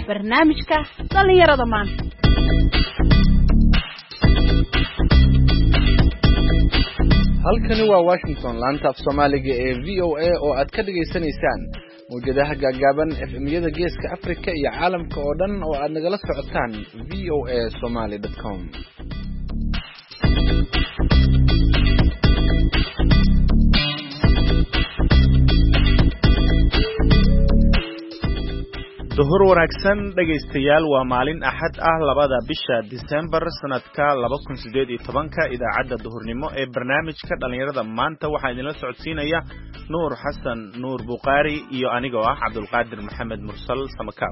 barnaamijka dhalinyarada maanta. halkani waa Washington laanta af Soomaaliga ee VOA oo aad ka dhageysanaysaan mowjadaha gaagaaban FM-yada Geeska Afrika iyo caalamka oo dhan oo aad nagala socotaan voasomali.com. duhur wanaagsan dhageystayaal waa maalin axad ah 2 bisha December sanadka 2018 idaacadda duhurnimo ee barnaamijka dhalinyarada maanta waxaa idinla socodsiinaya Nuur Xasan Nuur Buqaari iyo anigoo ah Cabdulqaadir Maxamed Mursal Samakaab.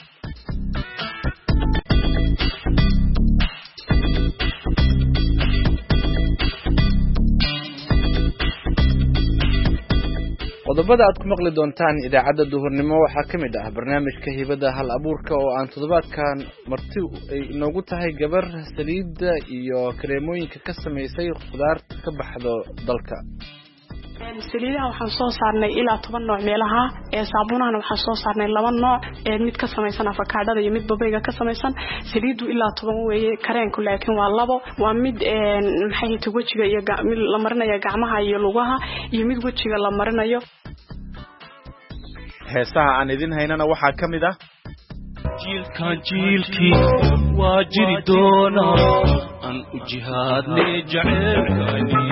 qodobada aad ku maqli doontaan idaacadda duhurnimo waxaa ka mid ah barnaamijka hibada hal abuurka oo aan toddobaadkan marti ay inoogu tahay gabar saliidda iyo kareemooyinka ka samaysay khudaarta ka baxdo dalka. saliidaha waxaan soo saarnay ilaa 10 nooc meelaha saabuunahana waxaan soo saarnay 2 nooc mid ka samaysan avocado iyo mid babayga ka samaysan. saliidu ilaa 10 weeye, kareenku laakiin waa 2. waa mid maxay tahay wajiga iyo mid la marinayo gacmaha iyo lugaha iyo mid wajiga la marinayo. heesaha aan idin haynana waxaa ka mid ah jiilkii waa jiri doona aan u jihaadne jaceelkani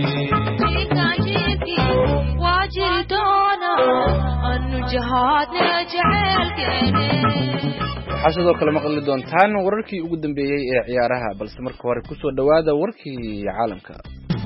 waxaa sidoo kale maqli doontaan wararkii ugu dambeeyey ee ciyaaraha, balse marka hore kusoo dhawaada warkii caalamka.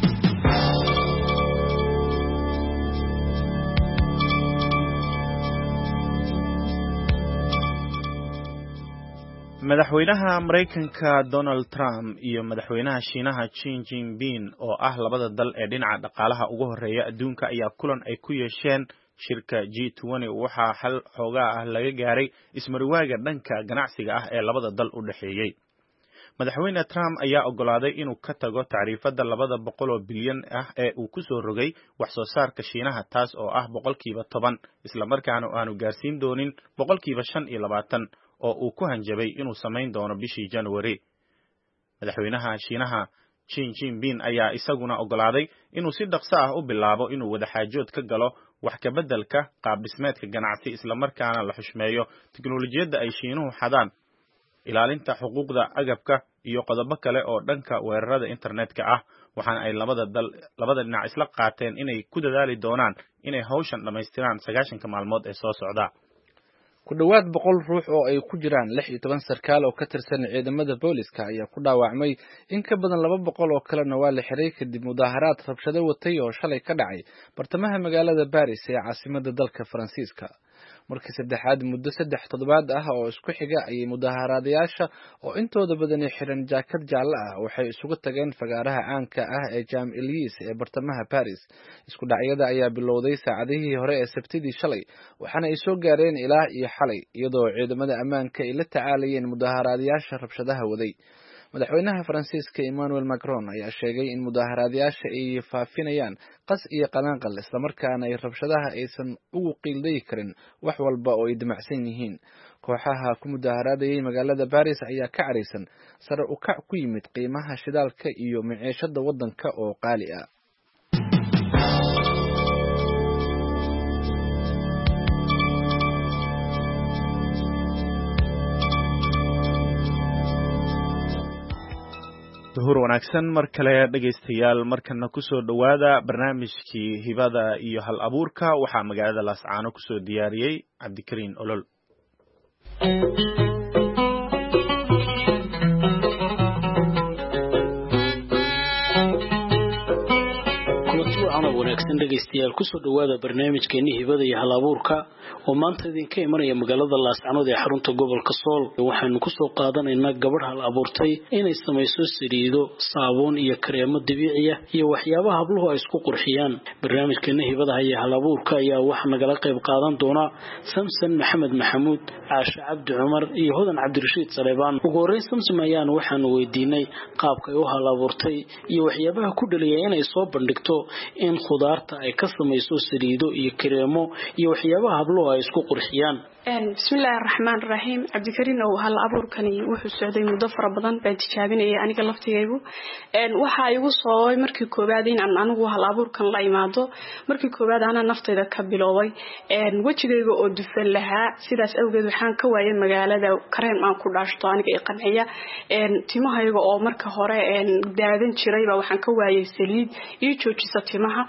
madaxweynaha Mareykanka Donald Trump iyo madaxweynaha Shiinaha Xi Jinping oo ah labada dal ee dhinaca dhaqaalaha ugu horeeya adduunka ayaa kulan ay ku yeesheen shirka G20 waxaa xal xoogaa ah laga gaaray ismariwaaga dhanka ganacsiga ah ee labada dal u dhaxeeyay. madaxweyne Trump ayaa ogolaaday inuu ka tago taariifada 200 bilyan ah ee uu ku soo rogay wax soo saarka Shiinaha, taas oo ah 10% isla markaana aanu gaarsiin doonin 25% oo uu ku hanjabay inuu samayn doono bishii January. madaxweynaha Shiinaha Xi Jinping ayaa isaguna ogolaaday inuu si dhaqso ah u bilaabo inuu wadaxaajood ka galo wax ka beddelka qaab dhismeedka ganacsi isla markaana la xushmeeyo tiknoolajiyadda ay Shiinuhu xadaan, ilaalinta xuquuqda agabka iyo qodobo kale oo dhanka weerarada internetka ah. waxaana ay labada dhinac isla qaateen inay ku dadaali doonaan inay hawshan dhamaystiraan 90 maalmood ee soo socda. ku dhawaad 100 ruux oo ay ku jiraan 16 sarkaal oo ka tirsan ciidamada booliska ayaa ku dhaawacmay, in ka badan 200 oo kalena waa la xiray kadib mudaharaad rabshado watay oo shalay ka dhacay bartamaha magaalada Paris ee caasimadda dalka Faransiiska. markii saddexaad muddo 3 toddobaad ah oo isku xiga ayay mudaharaadayaasha oo intooda badan xiran jaakad jaalle ah waxay isugu tageen fagaaraha caanka ah ee Champs-Élysées ee bartamaha Paris. isku dhacyada ayaa bilowday saacadihii hore ee Sabtidii shalay waxaana ay soo gaareen ilaa iyo xalay, iyadoo ciidamada ammaanka ay la tacaalayeen mudaharaadayaasha rabshadaha waday. madaxweynaha Faransiiska Emmanuel Macron ayaa sheegay in mudaharaadayaasha ay faafinayaan qas iyo qanaanqal isla markaana ay rabshadaha aysan ugu qiilday karin wax walba oo ay damacsan yihiin. kooxaha ku mudaharaadayay magaalada Paris ayaa ka careysan sare u kac ku yimid qiimaha shidaalka iyo maciishada wadanka oo qaali ah. duhur wanaagsan mar kale dhageystayaal, markana ku soo dhawaada barnaamijkii hibada iyo hal abuurka. waxaa magaalada Laascaano ku soo diyaariyay Cabdikariin Olol. wanaagsan dhageystayaal, ku soo dhawaada barnaamijkeena hibada iyo hal abuurka oo maanta idinka imanaya magaalada Laascaano ee xarunta gobolka Sool. waxaanu ku soo qaadanaynaa gabadh hal abuurtay inay samayso saliido, saabuun iyo kareemo dabiici ah iyo waxyaabaha habluhu ay isku qurxiyaan. barnaamijkeena hibada iyo hal abuurka ayaa waxa nagala qayb qaadan doona Samson Maxamed Maxamuud, Caasha Cabdi Cumar iyo Hodan Cabdirashiid Saleebaan. ugu horeyn Samson ayaan waxaanu weydiinay qaabka ay u hal abuurtay iyo waxyaabaha ku dhaliyay inay soo bandhigto in khudaarta ay ka samayso saliido iyo kareemo iyo waxyaabaha habluhu ay isku qurxiyaan. bismillaahi raxmaani raxiim cabdikariin oo hal abuurkani wuxuu socday muddo fara badan baan tijaabinayay aniga laftigaygu waxa igu soo markii koobaad in aan anigu hal abuurkan la imaado markii koobaad ana naftayda ka biloobay wajigayga oo dufan lahaa sidaas awgeed waxaan ka waayay magaalada kareem aan ku dhaashto aniga i qanciya timahayga oo marka hore daadan jiray baa waxaan ka waayay saliid iyo joojisa timaha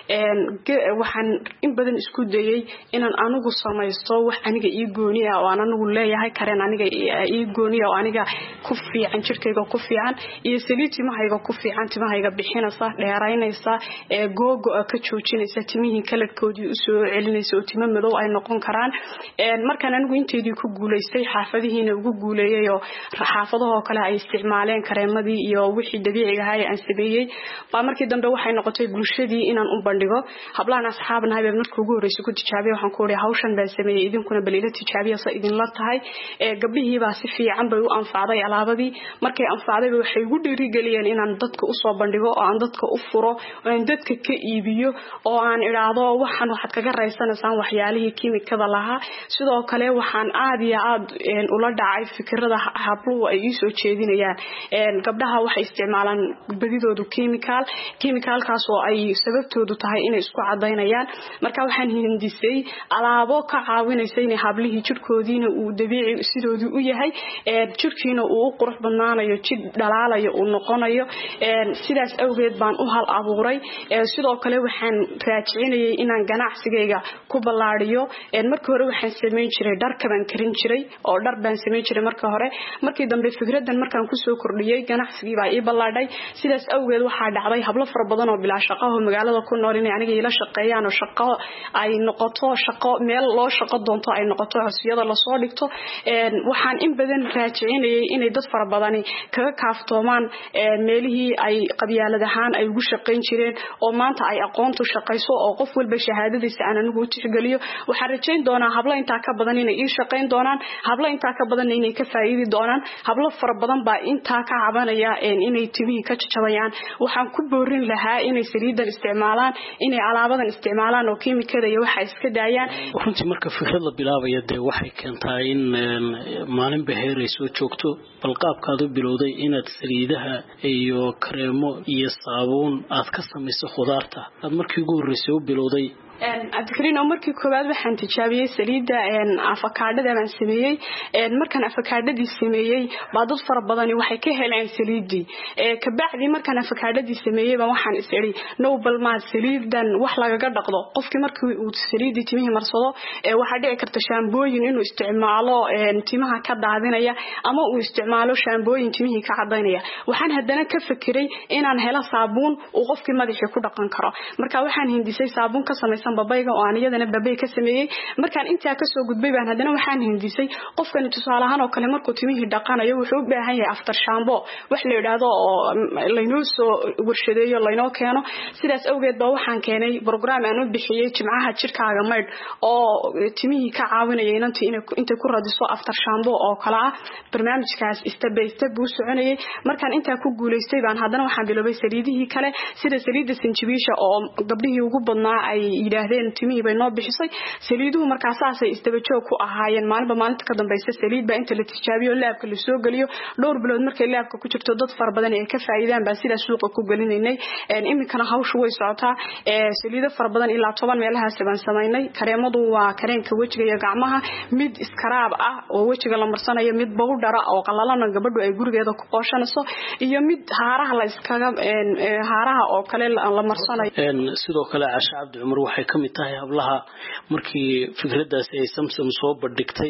waxaan in badan isku dayay inaan anigu samaysto wax aniga ii gooni ah oo aan anigu leeyahay kareen aniga ii gooni ah oo aniga ku fiican jirkayga ku fiican iyo saliid timahayga ku fiican timahayga bixinaysa dheeraynaysa googo ka joojinaysa timihii kaladkoodii u soo celinaysa oo timo madow ay noqon karaan markaan anigu inteedii ku guuleystay xaafadihiina ugu guuleeyay oo xaafadaha kale ay isticmaaleen kareemadii iyo wixii dabiiciga ahaa aan sameeyay baa markii dambe waxay noqotay bulshadii inaan u bandhigo hablaan asxaabna habeen markii ugu horeysay ku tijaabiyay waxaan ku oray hawshan baan sameeyay idinkuna balila tijaabiya sa idin la tahay gabdhihii baa si fiican bay u anfacday alaabadii markay anfacday waxay ugu dhiirigeliyeen inaan dadka u soo bandhigo oo aan dadka u furo oo aan dadka ka iibiyo oo aan iraado waxaan waxaad kaga raysanaysaan waxyaalihii kiimikada lahaa sidoo kale waxaan aad iyo aad ula dhacay fikrada habluhu ay soo jeedinayaan gabdhaha waxay isticmaalaan badidoodu kiimikalkaas oo ay sababtoodu tahay inay isku cadaynayaan marka waxaan hindisay alaabo ka caawinaysa inay hablihii jirkoodiina uu dabiici sidoodii u yahay jirkiina uu qurux badnaanayo jid dhalaalayo uu noqonayo sidaas awgeed baan u hal abuuray sidoo kale waxaan raajicinayay inaan ganacsigayga ku ballaariyo markii hore waxaan sameyn jiray dharka baan karin jiray oo dhar baan sameyn jiray markii dambe fikradan markaan ku soo kordhiyay ganacsigii baa ii ballaadhay sidaas awgeed waxaa dhacday hablo fara badan oo bilaa shaqo ah magaalada ku nool inay aniga ila shaqeeyaan oo shaqo ay noqoto shaqo meel loo shaqo doonto ay noqoto codsiyada la soo dhigto waxaan in badan raajicinayay inay dad fara badan kaga kaaftoomaan meelihii ay qabyaalad ahaan ay ugu shaqeyn jireen oo maanta ay aqoontu shaqeyso oo qof walba shahaadadiisa aan anigu u tixgeliyo waxaan rajayn doonaa hablo intaa ka badan inay ii shaqeyn doonaan hablo intaa ka badan inay ka faa'iidi doonaan hablo fara badan baa intaa ka cabanaya inay timihii ka jajabayaan waxaan ku boorin lahaa inay saliidan isticmaalaan inay alaabadan isticmaalaan oo kiimikada iyo waxa iska daayaan runtii marka fikrad la bilaabaya dee waxay keentaa in maalin beheer ay soo joogto bal qaabkaad u bilowday inaad saliidaha iyo kareemo iyo saabuun aad ka samayso khudaarta aad markii ugu horeysay u bilowday cabdikariin oo markii koobaad waxaan tijaabiyay saliida afakaadhada baan sameeyay markaan afakaadhadii sameeyay baa dad fara badan waxay ka heleen saliidii ka bacdi markaan afakaadhadii sameeyay baan waxaan is iri nobel ma saliidan wax lagaga dhaqdo qofkii markii uu saliidii timihii marsado waxa dhici karta shaambooyin inuu isticmaalo timaha ka daadinaya ama uu isticmaalo shaambooyin timihii ka cadaynaya waxaan haddana ka fikiray inaan helo saabuun uu qofkii madaxii ku dhaqan karo marka waxaan hindisay saabuun ka samaysan babayga oo aan iyadana babay ka sameeyay markaan intaa ka soo gudbay baan haddana waxaan hindisay qofkan tusaale ahaan oo kale markuu timihii dhaqanayo wuxuu u baahan yahay after shampoo wax la yiraahdo oo laynoo soo warshadeeyo laynoo keeno sidaas awgeed baa waxaan keenay program aan u bixiyay jimcaha jirkaaga maydh oo timihii ka caawinaya inta ku radiso after shampoo oo kala ah barnaamijkaas step by step buu soconayay markaan intaa ku guuleystay baan haddana waxaan bilaabay saliidihii kale sida saliida sinjibiisha oo gabdhihii ugu badnaa ay yiraahdeen timihii bay noo bixisay saliiduhu markaas ay isdaba joog ku ahaayeen maalinta ka dambaysa saliid baa inta la tijaabiyo laabka la soo galiyo dhowr bilood markay laabka ku jirto dad fara badan ay ka faa'iidaan baa sida suuqa ku galinaynay iminkana hawshu way socotaa saliido fara badan ilaa 10 meelahaas baan sameeynay kareemadu waa kareenka wajiga iyo gacmaha mid iskaraab ah oo wajiga la marsanayo mid bowdhara oo qalalana gabadhu ay gurigeeda ku qooshanayso iyo mid haaraha la iskaga haaraha oo kale la marsanayo sidoo kale Caasha Cabdi Cumar waxay kamid tahay hablaha markii fikradaas ay Samsam soo bandhigtay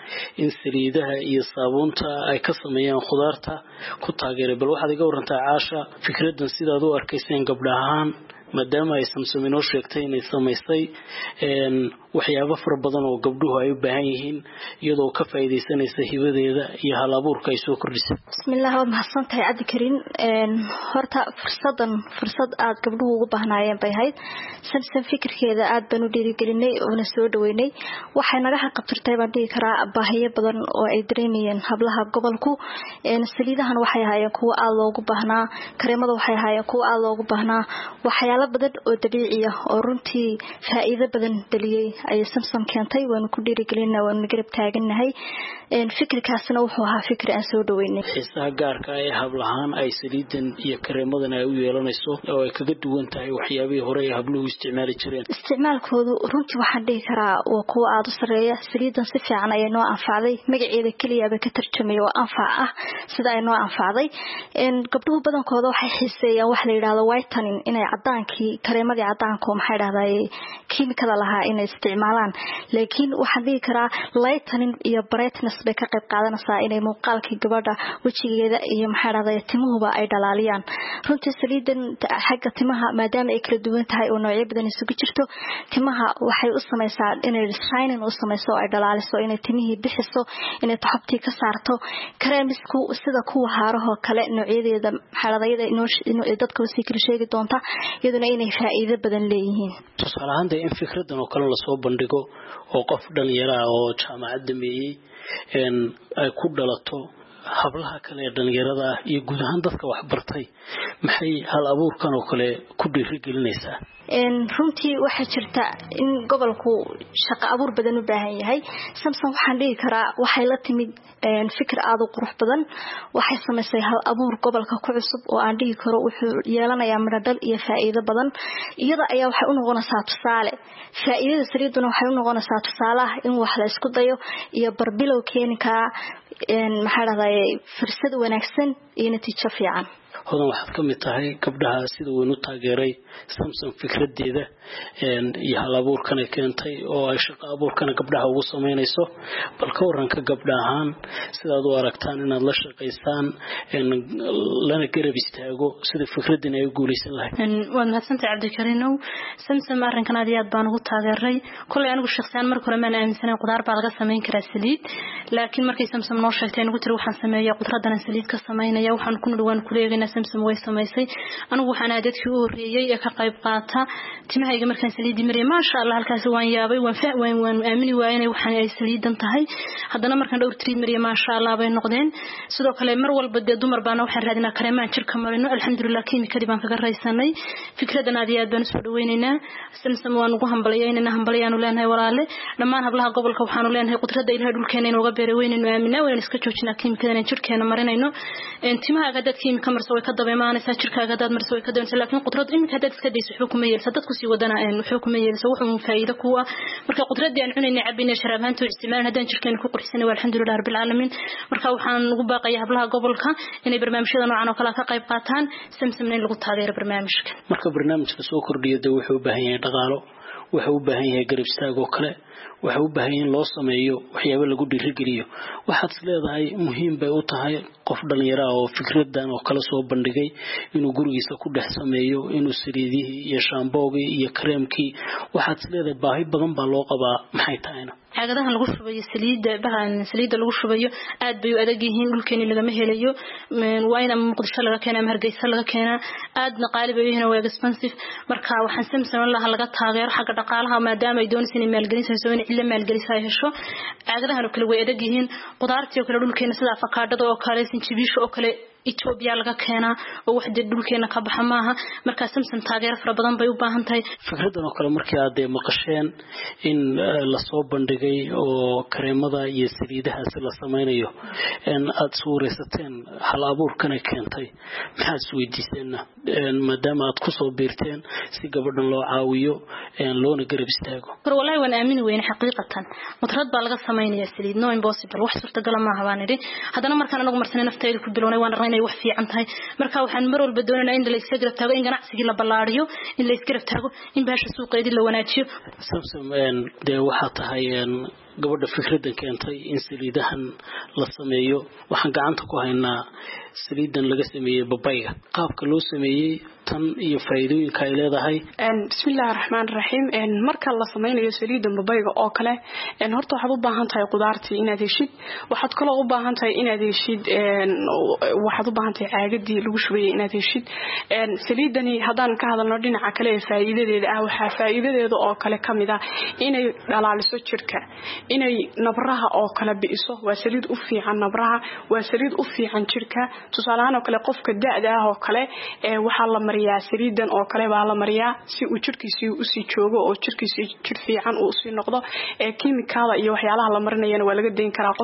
in saliidaha iyo saabuunta ay ka sameeyaan khudaarta ku taageeray bal waxaad iga warantaa Caasha fikradan sidaad u arkayseen gabdhahaan maadaama ay Samsam inoo sheegtay inay samaysay waxyaabo fara badan oo gabdhuhu ay u baahan yihiin iyadoo ka faa'iideysanaysa hibadeeda iyo hal abuurka ay soo kordhisay bismillaah waa mahadsantahay Cabdikariin horta fursad aad gabdhuhu ugu baahnaayeen bay ahayd Samsam fikirkeeda aad baan u dhiirigelinay oo na soo dhaweynay waxay naga xaqabtirtay baan dhihi karaa baahiyo badan oo ay dareemayeen hablaha gobolku saliidahan waxay ahaayeen kuwa aad loogu baahnaa kareemada waxay ahaayeen kuwa aad loogu baahnaa waxyaalo waxyaalo badan oo dabiici ah oo runtii faa'iido badan dhaliyay ay Samsung keentay waanu ku dhiirigelinaa waanu garab taaganahay fikirkaasna wuxuu ahaa fikir aan soo dhaweynay xiisaha gaarka ah ee hablahaan ay saliidan iyo kareemadan ay u yeelanayso oo ay kaga duwan tahay waxyaabihii hore ay habluhu isticmaali jireen isticmaalkoodu runtii waxaan dhihi karaa waa kuwa aad u sareeya saliidan si fiican ayay noo anfacday magaceeda kaliya ba ka tarjumay oo anfac ah sida ay noo anfacday gabdhuhu badankooda waxay xiiseeyaan wax la yiraahdo whitening inay cadaankii kareemadii cadaanka oo maxay dhahday kiimikada lahaa inay isticmaalaan laakiin waxaan dhihi karaa lightening iyo brightness bay ka qayb qaadanaysaa inay muuqaalkii gabadha wajigeeda iyo maxay dhahday timuhuba ay dhalaaliyaan runtii saliidan xagga timaha maadaama ay kala duwan tahay oo noocyo badan isugu jirto timaha waxay u samaysaa inay shining u samayso ay dhalaaliso inay timihii bixiso inay taxabtii ka saarto kareemisku sida kuwa haaraha kale noocyadeeda xaaladayda inoo dadka wasi kala sheegi doonta iyaduna inay faa'iido badan leeyihiin tusaale ahaan in fikradan oo kale la soo bandhigo oo qof dhalinyaro ah oo jaamacad dhameeyay ay ku dhalato hablaha kale ee dhalinyarada ah iyo guud ahaan dadka wax bartay maxay hal abuurkan oo kale ku dhiirigelinaysaa runtii waxa jirta in gobolku shaqo abuur badan u baahan yahay Samsung waxaan dhigi karaa waxay la timid fikir aad u qurux badan waxay sameysay hal abuur gobolka ku cusub oo aan dhigi karo wuxuu yeelanayaa midhadhal iyo faa'iido badan iyada ayaa waxay u noqonaysaa tusaale faa'iidada saliiduna waxay u noqonaysaa tusaale ah in wax la isku dayo iyo barbilow keeni kara maxaa dhahday fursad wanaagsan iyo natiijo fiican hodan waxaad ka mid tahay gabdhaha sida weyn u taageeray Samsung fikradeeda iyo hal abuurkan ay keentay oo ay shaqo abuurkan gabdhaha ugu sameynayso bal ka waranka gabdhahan sidaad u aragtaan inaad la shaqeysaan lana garab istaago sida fikradan ay u guuleysan lahayd waan mahadsantahay Cabdikariinow Samsung arrinkan aad iyo aad baan ugu taageeray kulay anigu shakhsiyan markii hore ma aaminsanayn qudaar baa laga sameyn karaa saliid laakiin markay Samsung noo sheegtay anigu tiri waxaan sameeyaa qudradan saliid ka sameynaya waxaan ku nidwaan kuleegayna Samsung way sameysay anigu waxaan aadadkii u horeeyay ee ka qayb qaata timahayga markaan saliid mariyay ma sha Allah halkaas waan yaabay waan aamini waayay waxaan ay saliidan tahay haddana markaan dhowr tiri mariyay ma sha Allah bay noqdeen sidoo kale mar walba dumar baan waxaan raadinaa kareemaan jirka marino alxamdulillah kiimikadii baan kaga raysanay fikradan aad iyo aad baan soo dhaweynaynaa Samsung waan ugu hambalyeynaa hambalyaanu leenahay walaale dhammaan hablaha gobolka waxaanu leenahay qudrada ilaahay dhulkeena inuu uga beeray weynayno aaminaa waan iska joojinaa kiimikadan jirkeena marinayno timahaaga dad kiimika marso way ka dabeemaanaysaa jirkaaga dad marso way ka dabeemaysaa laakiin qudrad imika dad iska dayso wuxuu kuma yeelsa dadku si wadana wuxuu kuma yeelsa wuxuu faa'iido ku ah marka qudradii aan cunayna cabina sharabaantu isticmaalaan hadaan jirkeena ku qurxisana alxamdulillah rabbil alamin marka waxaan ugu baaqayaa hablaha gobolka inay barnaamijyada noocan oo kale ka qayb qaataan Samsung in lagu taageero barnaamijka marka barnaamijka soo kordhiyo wuxuu u baahan yahay dhaqaalo wuxuu u baahan yahay garab istaag oo kale wuxuu u baahan yahay loo sameeyo waxyaabo lagu dhiirigeliyo waxaad leedahay muhiim bay u tahay qof dhalinyaro oo fikradan oo kala soo bandhigay inuu gurigiisa ku dhex sameeyo inuu saliidihii iyo shaamboogi iyo kareemkii waxaad leedahay baahi badan baa loo qabaa maxay tahayna caagadahan lagu shubayo saliida lagu shubayo aad bay u adag yihiin dhulkeena laga helayo waayna Muqdisho laga keenaa Hargeysa laga keenaa aadna qaaliba yihiin oo expensive marka waxaan Samsung laga taageero xagga dhaqaalaha maadaama ay doonayso in maalgelinayso in illa maalgelisa ay hesho caagadahan kale way adag yihiin qudaartii kale dhulkeena sida afakaadada oo kale sinjibisho oo kale Ethiopia laga keenaa oo wax dhulkeena ka baxa maaha marka Samsung taageero fara badan bay u baahan tahay fikradan oo kale markii aad maqasheen in la soo bandhigay oo kareemada iyo saliidaha la sameynayo aad suuraysateen hal abuurkan ay keentay maxaad isweydiiseen maadaama aad ku soo biirteen si gabadhan loo caawiyo loona garab istaago wallahi waan aamin weyn xaqiiqatan mutrad baa laga sameeyaa saliid no impossible wax suurtagal ma aha baan idhi haddana markaan anagu marsanay naftayda ku bilownay waan raynay wax fiican tahay marka waxaan mar walba doonaynaa in la iska garab taago in ganacsiga la ballaariyo in la iska garab taago in baasha suuqeedii la wanaajiyo Samsung waxa tahay gabadha fikradan keentay in saliidahan la sameeyo waxaan gacanta ku haynaa saliidan laga sameeyay babayga qaabka loo sameeyay tan iyo faa'iidooyinka ay leedahay bismillaahir rahmaanir rahiim marka la sameynayo saliidan babayga oo kale horta waxaad u baahan tahay qudaartii inaad heshid waxaad kale u baahan tahay inaad heshid waxaad u baahan tahay caagadii lagu shubayay inaad heshid saliidani hadaan ka hadalno dhinaca kale ee faa'iidadeeda ah waxa faa'iidadeeda oo kale kamid ah inay dhalaaliso jirka inay nabraha oo kala biiso waa saliid u fiican nabraha waa saliid u fiican jirka tusaale ahaan oo kale qofka da'da ah oo kale waxa la mariyaa saliidan oo kale baa la mariyaa si uu jirkiisa u sii joogo oo jirkiisa jir fiican uu sii noqdo kiimikada iyo waxyaalaha la marinayana waa laga deyn karaa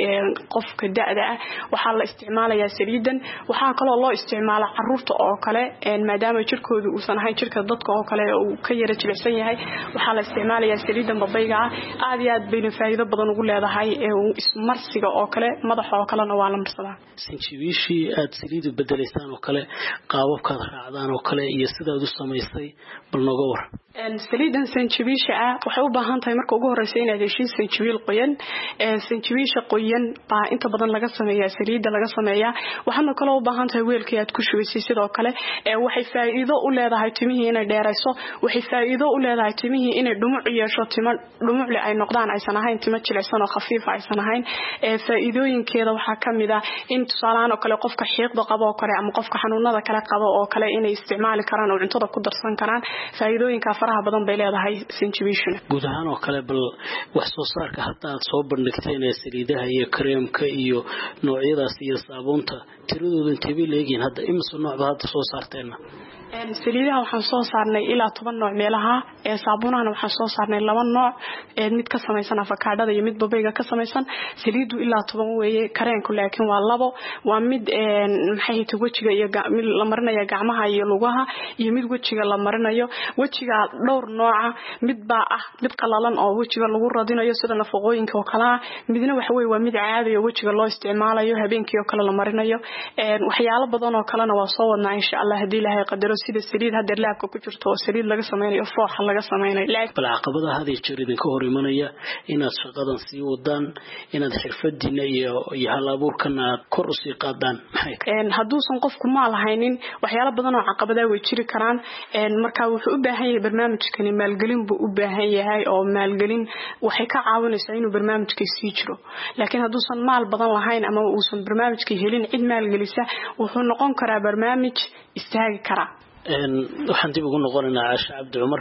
qofka da'da ah waxaa la isticmaalayaa saliidan waxaa kaloo loo isticmaalaa caruurta oo kale maadaama jirkoodu uusan ahayn jirka dadka oo kale uu ka yara jilicsan yahay waxaa la isticmaalayaa saliidan babayga aad iyo aad bayna faa'iido badan ugu leedahay ismarsiga oo kale madaxa oo kalena waa la marsadaa sanjibiishii aad saliid u bedelaysaan oo kale qaababkaad raacdaan oo kale iyo sidaad u samaysay bal nooga war saliidan sanjibiisha waxay u baahan tahay marka ugu horeysa inaad heshiis sanjibiil qoyan sanjibiisha qoyan baa inta badan laga sameeyaa saliida laga sameeyaa waxaana kaloo u baahan tahay weelkii aad ku shubaysay sidoo kale waxay faa'iido u leedahay timihii inay dheerayso waxay faa'iido u leedahay timihii inay dhumuc yeesho timo dhumucle ay noqdaan aysan ahayn timo jilicsan oo khafiif aysan ahayn faa'iidooyinkeeda waxaa kamid ah in tusaalahaan oo kale qofka xiiqda qabo oo kale ama qofka xanuunada kale qabo oo kale inay isticmaali karaan oo cuntada ku darsan karaan faa'iidooyinka faraha badan bay leedahay sanjibiishuna guud ahaan oo kale bal wax soo saarka hadda aad soo bandhigteen ee saliidaha iyo kareemka iyo noocyadaas iyo saabuunta tiradooda intee bay leeyihiin hadda imisa noocba hadda soo saarteena saliidaha waxaan soo saarnay ilaa 10 nooc meelaha saabuunahana waxaan soo saarnay 2 nooc mid ka samaysan afakaadhada iyo mid babayga ka samaysan saliidu ilaa 10 weeye kareenku laakiin waa 2 waa mid maxay tahay wajiga iyo mid la marinayo gacmaha iyo lugaha iyo mid wajiga la marinayo wajiga dhowr nooca mid baa mid qalalan oo wajiga lagu radinayo sida nafaqooyinka oo kala midna waxa weeye waa mid caadi ah wajiga loo isticmaalayo habeenkii oo kale la marinayo waxyaalo badan oo kalena waa soo wadnaa insha Allah hadii Ilaahay qadaro sida saliid hadda laabka ku jirto oo saliid laga sameeyo fooxa laga sameeyo bal caqabadaha hadii jiridin ka hor imanaya inaad shaqadan sii wadaan inaad xirfadiina iyo hal-abuurkana kor u sii qaadaan maxay haduusan qofku ma lahaynin waxyaalo badan oo caqabadaha way jiri karaan marka wuxuu u baahan yahay barnaamijkani maalgelin buu u baahan yahay oo maalgelin waxay ka caawinaysaa inuu barnaamijka sii jiro laakiin haduusan maal badan lahayn ama uusan barnaamijka helin cid maalgelisa wuxuu noqon karaa barnaamij istaagi kara waxaan dib ugu noqonaynaa Caasha Cabdi Cumar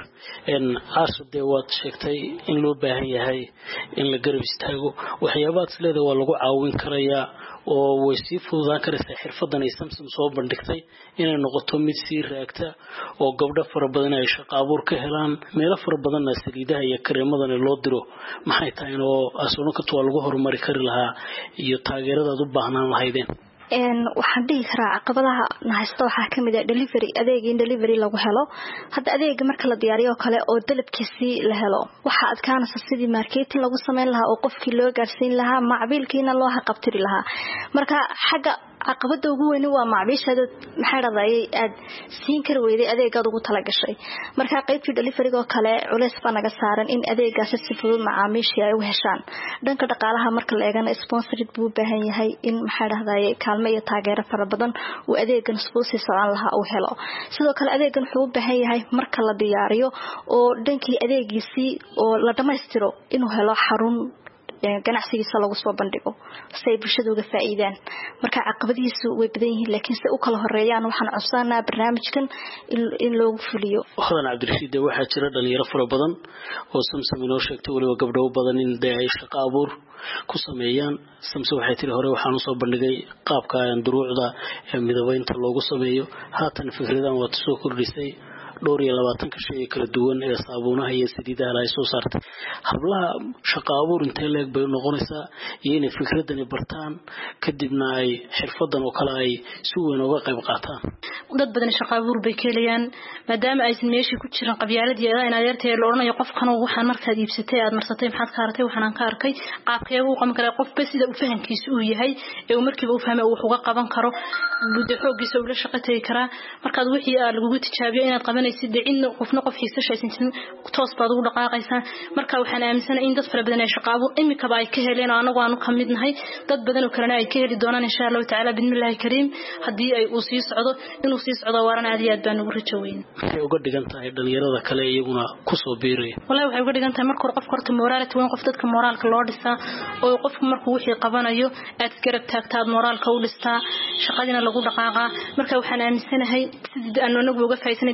Caasha de waad sheegtay in loo baahan yahay in la garab istaago waxyaabaad isleedahay waa lagu caawin karayaa oo way sii fududaan karaysaa xirfadan ay Samsung soo bandhigtay inay noqoto mid sii raagta oo gabdho fara badan ay shaqo abuur ka helaan meelo fara badan saliidaha iyo kareemadan loo diro maxay tahay oo asoonankatu waa lagu horumari kari lahaa iyo taageeradaad u baahnaan lahaydeen waxaan dhihi karaa caqabadaha nahaysta waxaa kamid ah delivery lagu helo hadda adeega marka la diyaariyo kale oo dalabkiisii la helo waxa adkaanaysa sidii marketing lagu sameyn lahaa oo qofkii loo gaarsiin lahaa macbiilkiina loo haqabtiri lahaa marka xagga caqabada ugu weyn waa macbiishada maxay raday aad siin kar weeday adeegad ugu tala gashay marka qaybtii delivery oo kale culeys baa naga saaran in adeegaas si fudud macaamiisha ay u heshaan dhanka dhaqaalaha marka la eegana sponsored buu baahan yahay in maxay raday iyo taageero fara badan oo adeegan soo socon lahaa oo helo sidoo kale adeegan wuxuu u baahan yahay marka la diyaariyo oo dhankii adeegiisii oo la dhameystiro inuu helo xarun ganacsigiisa lagu soo bandhigo say bulshada uga faa'iidaan marka caqabadihiisu way badan yihiin laakiin si u kala horeeyaan waxaan codsanaa barnaamijkan in loogu fuliyo Xadan Cabdirashiid waxa jira dhalinyaro fara badan oo Samsung inoo sheegtay waliba gabdho badan in ay shaqo abuur ku sameeyaan Samsung waxay tiri hore waxaan soo bandhigay qaabka duruucda midabaynta loogu sameeyo haatan fikradan waa soo kordhisay dhowr iyo 20 shay kala duwan ee saabuunaha iyo saliidaha ay soo saartay hablaha shaqo abuur intee leeg bay noqonaysaa iyo inay fikradani bartaan kadibna ay xirfadan oo kale ay si weyn uga qayb qaataan dad badan shaqo abuur bay keenayaan maadaama aysan meeshii ku jirin qabyaaladii in adeertay la oranayo qofkan waxaan markaad iibsatay aad marsatay maxaad ka artay waxaan ka arkay qaabkeedu uu qaban karo qofba sida uu fahankiisu uu yahay ee uu markiiba u fahmay wax uga qaban karo muddo xoogiisa uu la shaqeeyay kara markaad wixii aad lagu tijaabiyo inaad qabanaysid in qofna qof xiisashaysan toos baad ugu dhaqaaqaysaa marka waxaan aaminsanahay in dad fara badan ay shaqo abuur imika ay ka heleen anagu aanu kamidnahay dad badan oo kalena ay ka heli doonaan insha Allah ta'ala bismillahi kariim hadii ay uu sii socdo inuu sii socdo waaran aad iyo aad baan ugu rajaweyn waxay uga dhigan tahay dhalinyarada kale iyaguna ku soo biiray wallahi waxay uga dhigan tahay marka qofka horta moraality weyn qof dadka moraalka loo dhisaa oo qofku markuu wixii qabanayo aad garab taagtaad moraalka u dhistaa shaqadina lagu dhaqaaqa marka waxaan aaminsanahay sidii anagu uga faa'iideysanay dad badan oo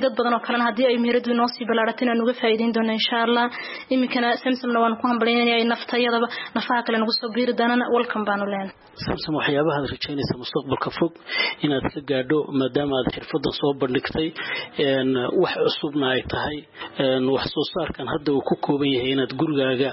kalena haddii ay meheradu inoo sii ballaarato inaan uga faa'iideyn doono insha allah iminkana samsamna waan ku hambalyaynaya naftayadaba nafaha kale nagu soo biiri doonana welcome baanu leenahay samsam waxyaabaha aad rajaynaysa mustaqbalka fog inaad ka gaadho maadaama aad xirfadda soo bandhigtay wax cusubna ay tahay wax soo saarkan hadda uu ku kooban yahay inaad gurigaaga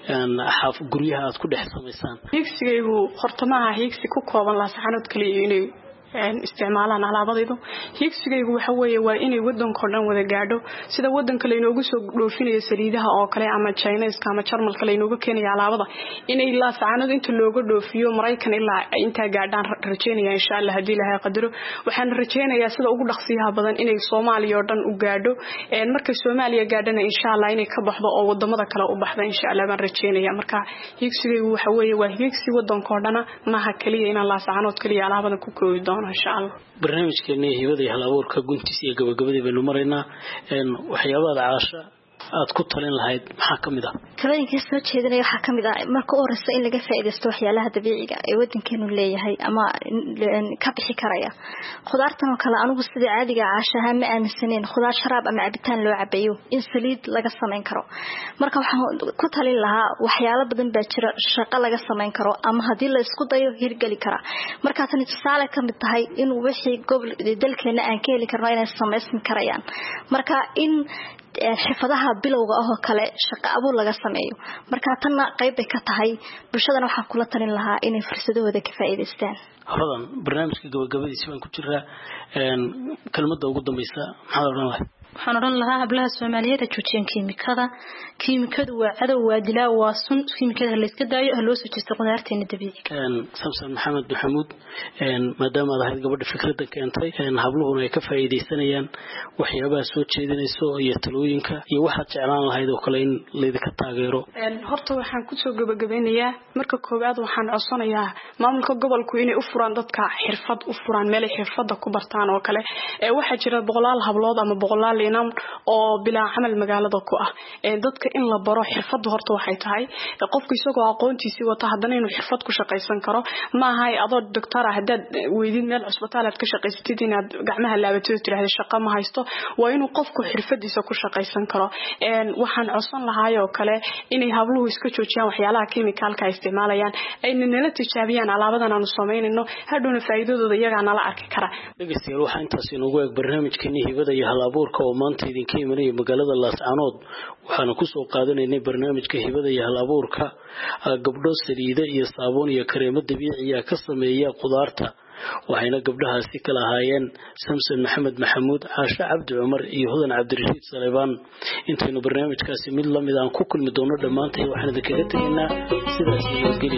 guryaha aad ku dhex samaysaan higsigaygu horta maaha higsi ku kooban laasaxanood kaliya inay isticmaalaan alaabadaydu higsigaygu waxa weeye waa inay wadanka dhan wada gaadho sida wadanka la inoogu soo dhoofinayo saliidaha oo kale ama Chinese ama Jarmalka la inoogu keenayo alaabada inay laasaxanood inta looga dhoofiyo Mareykan ilaa inta gaadhaan rajeynaya insha Allah hadii Ilaahay qadaro waxaan rajeynayaa sida ugu dhaqsiyaha badan inay Soomaaliya oo dhan u gaadho marka Soomaaliya gaadhana insha Allah inay ka baxdo oo wadamada kale u baxdo insha Allah baan rajeynayaa marka higsigaygu waxa weeye waa higsi wadanka dhan maaha kaliya in laasaxanood kaliya alaabada ku koobi doono barnaamijkeena hibada iyo halabuurka guntiisa iyo gabagabadii baynu maraynaa waxyaabaha caasha aad ku talin lahayd maxaa kamid ah talooyinka soo jeedinaya waxa kamid ah marka oo horeysa in laga faa'iideysto waxyaalaha dabiiciga ee wadankeenu leeyahay ama ka bixi karaya khudaartan oo kale anigu sida caadiga caashaha ma aaminsaneyn khudaar sharaab ama cabitaan loo cabayo in saliid laga sameyn karo marka waxaan ku talin lahaa waxyaalo badan baa jira shaqo laga sameyn karo ama hadii la isku dayo hirgali kara marka tan tusaale kamid tahay in wixii gobol dalkeena aan ka heli karno inay sameysmi karayaan marka in xirfadaha bilowga ah oo kale shaqo abuur laga sameeyo marka tan qayb ay ka tahay bulshadana waxa kula talin lahaa inay fursadooda ka faa'iideystaan hodan barnaamijka gabagabadiisa waan ku jiraa kelmadda ugu dambaysa maxaa oran lahayd waxaan oran lahaa hablaha Soomaaliyeed joojiyeen kiimikadu waa cadow waa dilaa waa sun kiimikada la iska daayo loo soo jeesto qudaarteena dabiiciga samsan maxamed maxamuud maadaama aad ahayd gabadha fikradda keentay habluhuna ay ka faa'iideysanayaan waxyaabaha soo jeedinayso iyo talooyinka iyo waxaad jeclaan lahayd oo kale in leedka taageero horta waxaan ku soo gabagabeynayaa marka koobaad waxaan codsanayaa maamulka gobolku inay u furaan dadka xirfad u furaan meel xirfadda ku bartaan oo kale waxa jira boqolaal hablood ama boqolaal inam oo bilaa amal magaalada ku ah dadka in la baro xirfaddu horta waxay tahay qofku isagoo aqoontiisii wata hadana inuu xirfad ku shaqaysan karo ma aha adoo doctor ah hadad weydin meel cusbitaal aad ka shaqaysatid inaad gacmaha laabatid tiraahdo shaqo ma haysto waa inuu qofku xirfadiisa ku shaqaysan karo waxaan codsan lahaa oo kale inay habluhu iska joojiyaan waxyaalaha chemicalka isticmaalayaan ay nala tijaabiyaan alaabadan aanu sameynayno hadhowna faa'iidadooda iyaga nala arki kara dhageystayaal waxa intaas inoogu eeg barnaamijkeena hibada iyo halabuurka oo maanta idinka imanaya magaalada Laascaanood waxaanu ku soo qaadanaynay barnaamijka hibada iyo halabuurka gabdho saliida iyo saabuun iyo kareemo dabiici ah ka sameeya qudaarta waxayna gabdhahaasi kala ahaayeen samsan maxamed maxamuud caasha cabdi cumar iyo hudan cabdirashiid Saleebaan intaynu barnaamijkaasi mid la mid aan ku kulmi doono dhamaantii waxaan idinkaga tagnaa sidaas nabadgelyo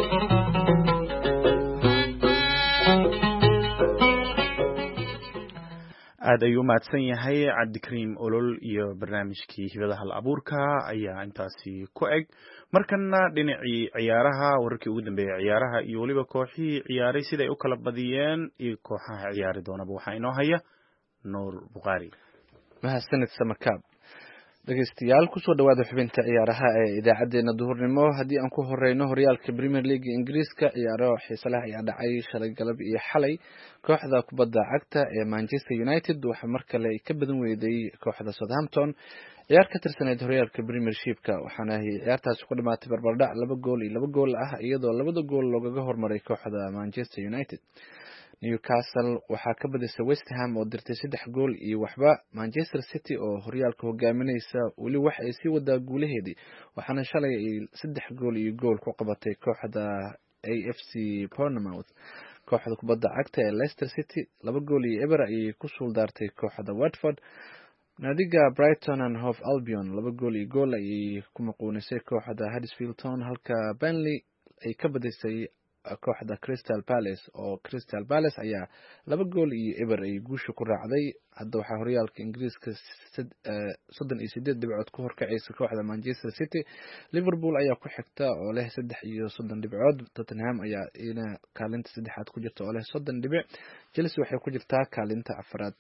aad ayuu mahadsan yahay Cabdikariim Olol iyo barnaamijkii hibada hal abuurka ayaa intaasi ku eg markana dhinacii ciyaaraha wararkii ugu dambeeyay ciyaaraha iyo waliba kooxihii ciyaaray sida ay u kala badiyeen iyo kooxaha ciyaari doonaba waxa inoo haya Nuur Buqaari mahadsanid Samakaab dhageystayaal ku soo dhawaada xubinta ciyaaraha ee idaacadeena duhurnimo haddii aan ku horeyno horyaalka Premier League Ingiriiska ciyaaro xiiso leh ayaa dhacay shalay galab iyo xalay kooxda kubadda cagta ee Manchester United waxa markale ka badan weyday kooxda Southampton ciyaar ka tirsaneyd horyaalka Premiershipka waxaana ciyaartaasi ku dhamaatay barbardhac 2 gool ah iyadoo labada gool loogaga hormaray kooxda Manchester United Newcastle waxaa ka badisay West Ham oo dirtay 3 gool iyo waxba Manchester City oo horyaalka hogaaminaysa wali wax ay sii wadaa guulaheedii waxaana shalay 3 gool iyo gool ku qabatay kooxda AFC Bournemouth kooxda kubadda cagta ee Leicester City 2 gool iyo eber ay ku suuldaartay kooxda Watford naadiga Brighton and Hove Albion 2 gool iyo gool ay ku maquunisay kooxda Huddersfield Town halka Burnley ay ka badisay kooxda Crystal Palace oo Crystal Palace ayaa 2 gool iyo eber ay guusha ku raacday hadda waxa horyaalka Ingiriiska 38 dhibcood ku horkacaysa kooxda Manchester City Liverpool ayaa ku xigta oo leh 30 dhibcood Tottenham ayaa ina kaalinta saddexaad ku jirta oo leh 30 dhibic Chelsea waxay ku jirtaa kaalinta afraad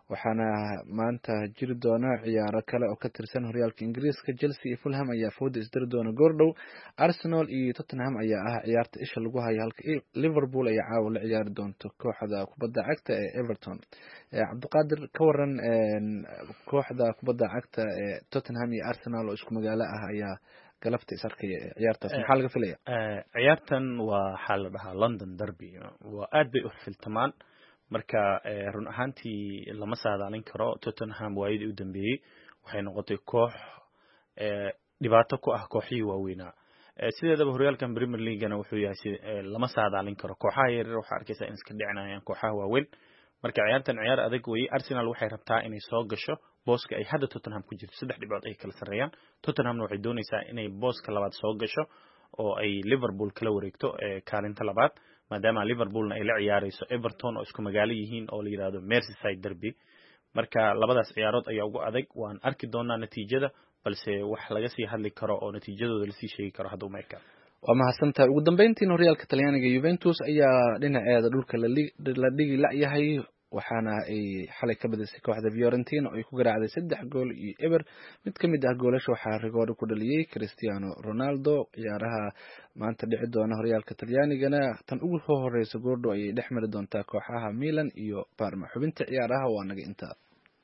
waxaana maanta jiri doona ciyaaro kale oo ka tirsan horyaalka ingiriiska. Chelsea iyo Fulham ayaa fooda isdiri doona goordhow. Arsenal iyo Tottenham ayaa ah ciyaarta isha lagu hayo, halka Liverpool ay caawa la ciyaari doonto kooxda kubadda cagta ee Everton. Cabdiqaadir, ka waran kooxda kubadda cagta ee Tottenham iyo Arsenal oo isku magaalo ah ayaa galabta is arkaya ciyaartaas, maxaa laga filaya? ciyaartan waxaa la dhahaa London Derby, waa aad bay u xiltamaan, marka run ahaantii lama saadaalin karo. Tottenham waayadii u dambeeyey waxay noqotay koox dhibaato ku ah kooxihii waaweynaa. sideedaba horyaalkan Premier League-na wuxuu yahay lama saadaalin karo, kooxaha yaryar waxaa arkaysaa in iska dhicinayaan kooxaha waaweyn. marka ciyaartan ciyaar adag weeye. Arsenal waxay rabtaa inay soo gasho booska ay hadda Tottenham ku jirto, 3 dhibcood ay kala sareeyaan. Tottenhamna waxay doonaysaa inay booska labaad soo gasho oo ay Liverpool kala wareegto kaalinta labaad, maadaama Liverpoolna ay la ciyaarayso Everton oo isku magaalo yihiin oo la yiraahdo Merseyside Derby. marka labadaas ciyaarood ayaa ugu adag. waan arki doonaa natiijada, balse wax laga sii hadli karo oo natiijadooda la sii sheegi karo hadda uma eka. waa mahadsantahay. ugu dambeyntiina horyaalka Talyaaniga Juventus ayaa dhinaceeda dhulka la dhigi la'yahay, waxaana ay xalay ka badisay kooxda Fiorentina oo ay ku garaacday 3-0. mid ka mid ah goolasha waxaa rigoor ku dhaliyay Cristiano Ronaldo. ciyaaraha maanta dhici doona horyaalka Talyaanigana tan ugu horeysa goordho ayay dhex mari doontaa kooxaha Milan iyo Parma. xubinta ciyaaraha waa naga intaa.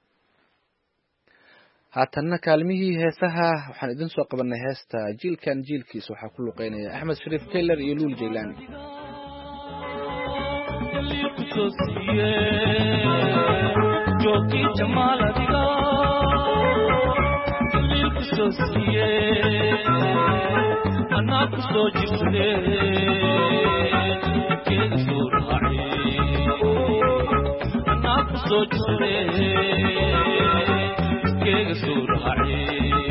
haatanna kaalmihii heesaha waxaan idin soo qabanay heesta jiilkan jiilkiis, waxaa ku luqeynaya Axmed Shariif Keller iyo Luul Jaylaani. joki jamal adiga dilil kusosiye ana kuso jisde ke surhae ana kuso jisde ke surhae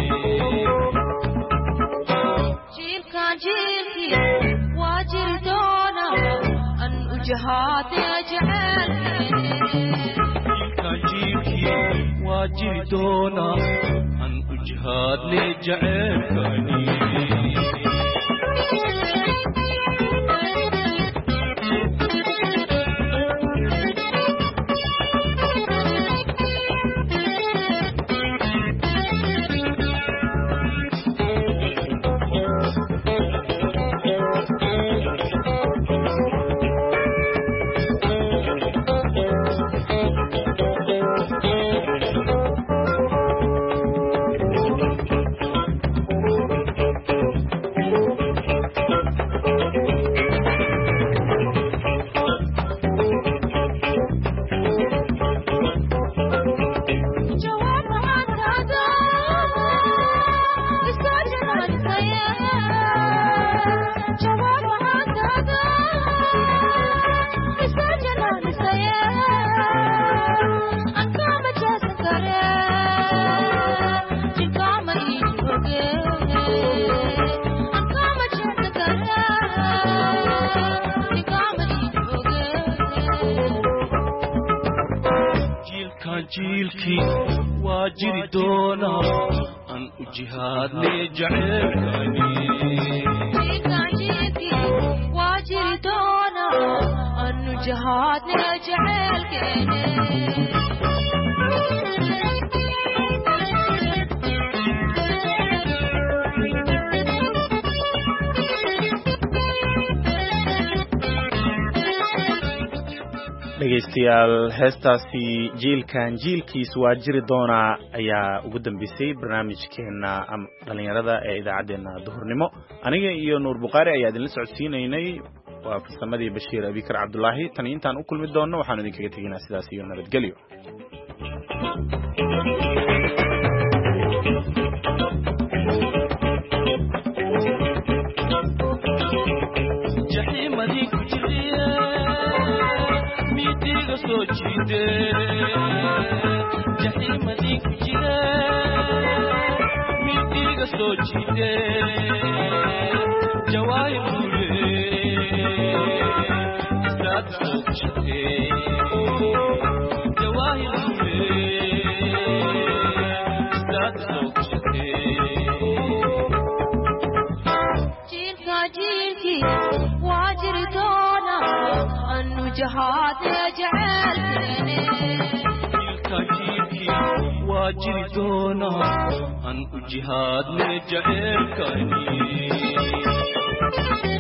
jilka jilki wajil dona an ujhat ajal واجري دونا عن وجهات لجعلكني jiilki waajiri doona an ujihaad leejacelkani jiilki waajiri doona an ujihaad leejacelkani dhegeystayaal heestaasi jiilkan jiilkiis waa jiri doonaa ayaa ugu dambeysay barnaamijkeena dhalinyarada ee idaacadeena duhurnimo. aniga iyo Nuur Buqaari ayaa idinla socodsiinaynay, waa farsamadii Bashiir Abikar Cabdullaahi. tan intaan u kulmi doono waxaan idinkaga tegaynaa sidaas iyo nabadgelyo. jahimadi kujira midiga soo jide jawai mule sad soo jide jawai mule sad soo jide jilka jilki wajiri doona anu jahad ja'alkani واجري دونا أن جهاد نجعل كني